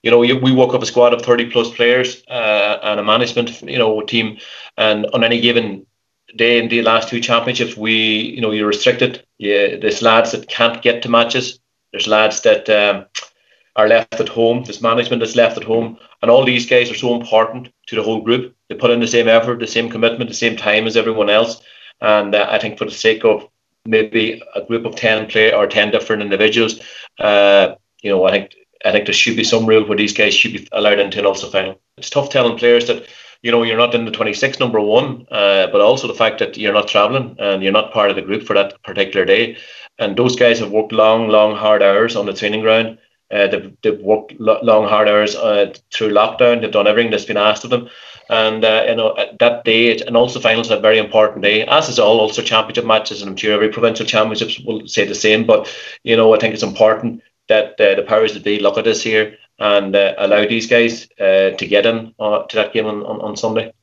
we woke up a squad of 30 plus players and a management, team, and on any given day in the last two championships, you're restricted. Yeah, there's lads that can't get to matches. There's lads that are left at home. There's management that's left at home, and all these guys are so important to the whole group. They put in the same effort, the same commitment, the same time as everyone else. And I think for the sake of maybe a group of 10 or 10 different individuals, I think there should be some rule where these guys should be allowed into an Ulster final. It's tough telling players that you're not in the 26, number one, but also the fact that you're not travelling and you're not part of the group for that particular day. And those guys have worked long, hard hours on the training ground. They've worked long, hard hours through lockdown. They've done everything that's been asked of them. And that day, and also finals, are a very important day, as is all Ulster Championship matches, and I'm sure every provincial championships will say the same. But I think it's important that the powers that be look at this here and allow these guys to get in to that game on Sunday.